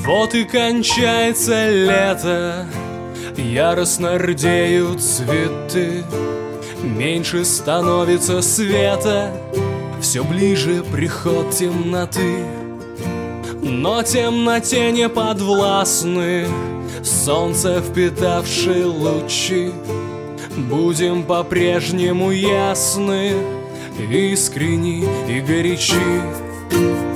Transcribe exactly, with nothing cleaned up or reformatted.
Вот и кончается лето, яростно рдеют цветы, меньше становится света, все ближе приход темноты. Но темноте не подвластны солнце впитавшие лучи. Будем по-прежнему ясны, искренни и горячи.